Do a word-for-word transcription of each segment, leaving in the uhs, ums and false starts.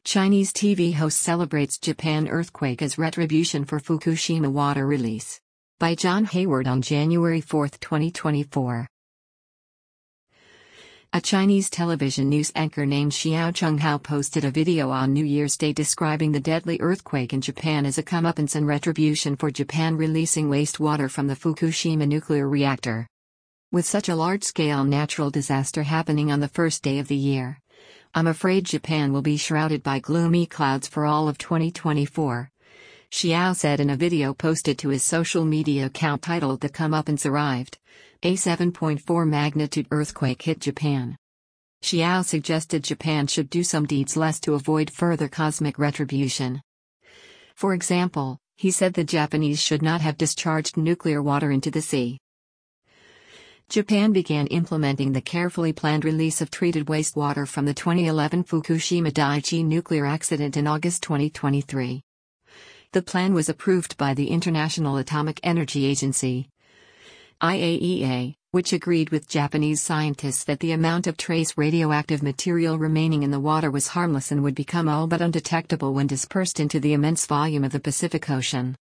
Chinese T V host celebrates Japan earthquake as retribution for Fukushima water release. By John Hayward on January fourth, twenty twenty-four. A Chinese television news anchor named Xiao Chunghao posted a video on New Year's Day describing the deadly earthquake in Japan as a comeuppance and retribution for Japan releasing wastewater from the Fukushima nuclear reactor. With such a large-scale natural disaster happening on the first day of the year, I'm afraid Japan will be shrouded by gloomy clouds for all of twenty twenty-four, Xiao said in a video posted to his social media account titled "The Comeuppance Arrived." A seven point four magnitude earthquake hit Japan. Xiao suggested Japan should do some deeds less to avoid further cosmic retribution. For example, he said the Japanese should not have discharged nuclear water into the sea. Japan began implementing the carefully planned release of treated wastewater from the twenty eleven Fukushima Daiichi nuclear accident in August twenty twenty-three. The plan was approved by the International Atomic Energy Agency, I A E A, which agreed with Japanese scientists that the amount of trace radioactive material remaining in the water was harmless and would become all but undetectable when dispersed into the immense volume of the Pacific Ocean.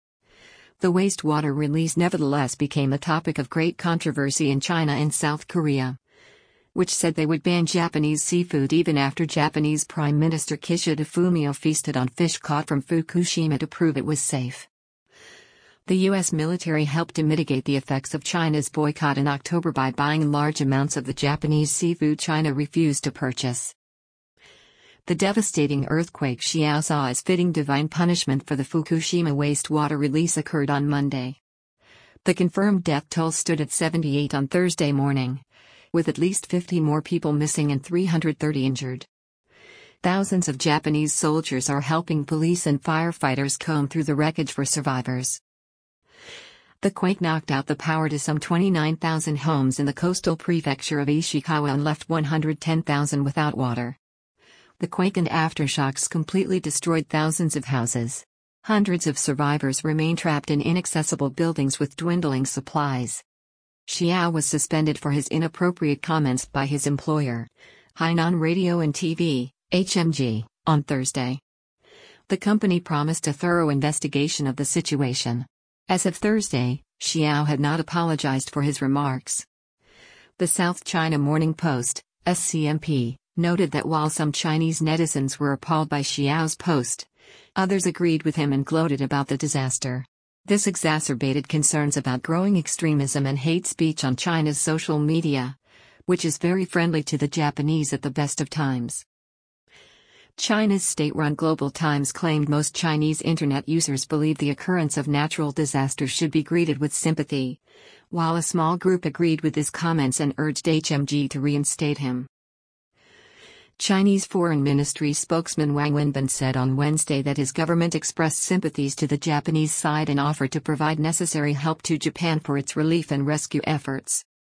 The wastewater release nevertheless became a topic of great controversy in China and South Korea, which said they would ban Japanese seafood even after Japanese Prime Minister Kishida Fumio feasted on fish caught from Fukushima to prove it was safe. The U S military helped to mitigate the effects of China's boycott in October by buying large amounts of the Japanese seafood China refused to purchase. The devastating earthquake Xiao saw as fitting divine punishment for the Fukushima wastewater release occurred on Monday. The confirmed death toll stood at seventy-eight on Thursday morning, with at least fifty more people missing and three hundred thirty injured. Thousands of Japanese soldiers are helping police and firefighters comb through the wreckage for survivors. The quake knocked out the power to some twenty-nine thousand homes in the coastal prefecture of Ishikawa and left one hundred ten thousand without water. The quake and aftershocks completely destroyed thousands of houses. Hundreds of survivors remain trapped in inaccessible buildings with dwindling supplies. Xiao was suspended for his inappropriate comments by his employer, Hainan Radio and T V, H M G, on Thursday. The company promised a thorough investigation of the situation. As of Thursday, Xiao had not apologized for his remarks. The South China Morning Post, S C M P, noted that while some Chinese netizens were appalled by Xiao's post, others agreed with him and gloated about the disaster. This exacerbated concerns about growing extremism and hate speech on China's social media, which is very friendly to the Japanese at the best of times. China's state-run Global Times claimed most Chinese internet users believe the occurrence of natural disasters should be greeted with sympathy, while a small group agreed with his comments and urged H M G to reinstate him. Chinese Foreign Ministry spokesman Wang Wenbin said on Wednesday that his government expressed sympathies to the Japanese side and offered to provide necessary help to Japan for its relief and rescue efforts.